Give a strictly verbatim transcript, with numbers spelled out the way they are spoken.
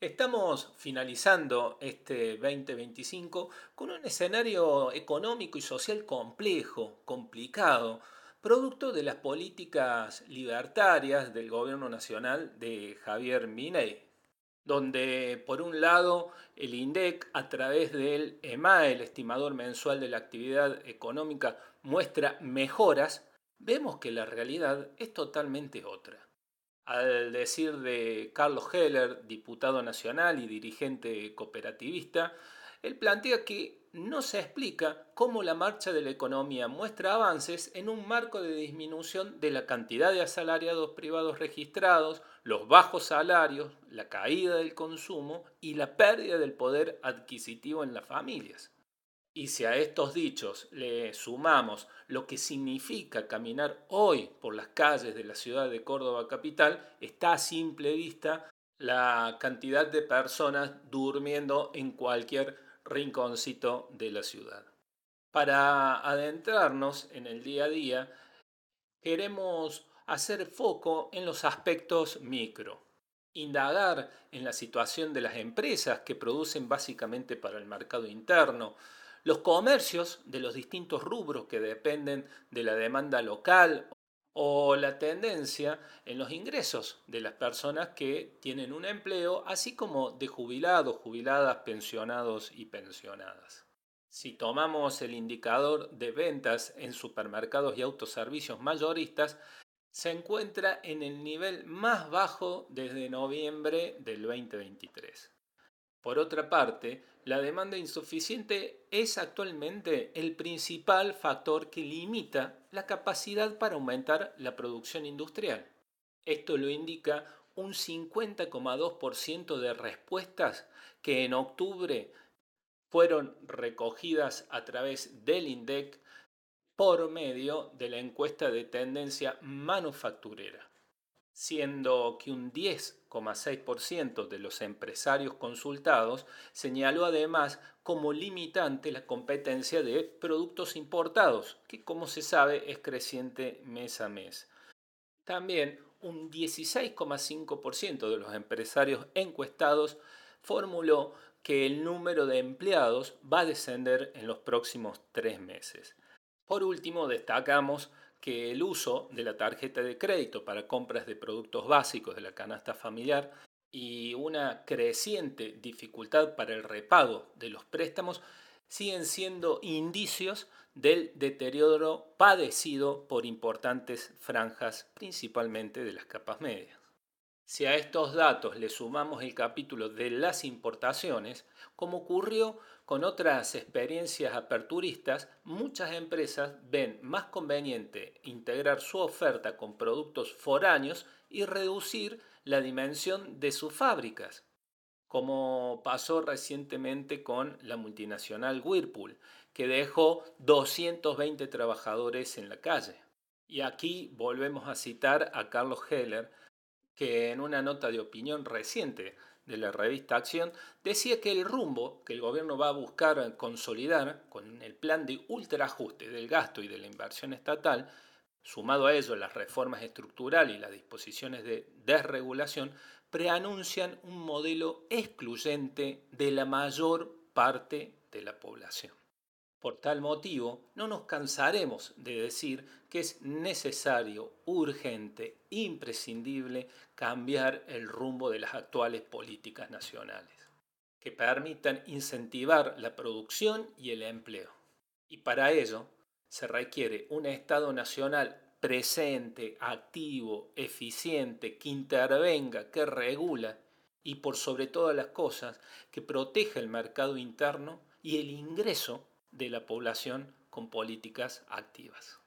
Estamos finalizando este veinte veinticinco con un escenario económico y social complejo, complicado, producto de las políticas libertarias del gobierno nacional de Javier Milei, donde por un lado el INDEC a través del E M A E, el estimador mensual de la actividad económica, muestra mejoras, vemos que la realidad es totalmente otra. Al decir de Carlos Heller, diputado nacional y dirigente cooperativista, él plantea que no se explica cómo la marcha de la economía muestra avances en un marco de disminución de la cantidad de asalariados privados registrados, los bajos salarios, la caída del consumo y la pérdida del poder adquisitivo en las familias. Y si a estos dichos le sumamos lo que significa caminar hoy por las calles de la ciudad de Córdoba capital, está a simple vista la cantidad de personas durmiendo en cualquier rinconcito de la ciudad. Para adentrarnos en el día a día, queremos hacer foco en los aspectos micro, indagar en la situación de las empresas que producen básicamente para el mercado interno, los comercios de los distintos rubros que dependen de la demanda local o la tendencia en los ingresos de las personas que tienen un empleo, así como de jubilados, jubiladas, pensionados y pensionadas. Si tomamos el indicador de ventas en supermercados y autoservicios mayoristas, se encuentra en el nivel más bajo desde noviembre del veinte veintitrés. Por otra parte, la demanda insuficiente es actualmente el principal factor que limita la capacidad para aumentar la producción industrial. Esto lo indica un cincuenta coma dos por ciento de respuestas que en octubre fueron recogidas a través del INDEC por medio de la encuesta de tendencia manufacturera, siendo que un diez coma seis por ciento de los empresarios consultados señaló además como limitante la competencia de productos importados, que como se sabe es creciente mes a mes. También un dieciséis coma cinco por ciento de los empresarios encuestados formuló que el número de empleados va a descender en los próximos tres meses. Por último, destacamos que el uso de la tarjeta de crédito para compras de productos básicos de la canasta familiar y una creciente dificultad para el repago de los préstamos siguen siendo indicios del deterioro padecido por importantes franjas, principalmente de las capas medias. Si a estos datos le sumamos el capítulo de las importaciones, como ocurrió con otras experiencias aperturistas, muchas empresas ven más conveniente integrar su oferta con productos foráneos y reducir la dimensión de sus fábricas, como pasó recientemente con la multinacional Whirlpool, que dejó doscientos veinte trabajadores en la calle. Y aquí volvemos a citar a Carlos Heller, que en una nota de opinión reciente de la revista Acción decía que el rumbo que el gobierno va a buscar consolidar con el plan de ultraajuste del gasto y de la inversión estatal, sumado a ello las reformas estructurales y las disposiciones de desregulación, preanuncian un modelo excluyente de la mayor parte de la población. Por tal motivo, no nos cansaremos de decir que es necesario, urgente, imprescindible cambiar el rumbo de las actuales políticas nacionales, que permitan incentivar la producción y el empleo. Y para ello se requiere un Estado nacional presente, activo, eficiente, que intervenga, que regula y por sobre todas las cosas, que proteja el mercado interno y el ingreso de la población con políticas activas.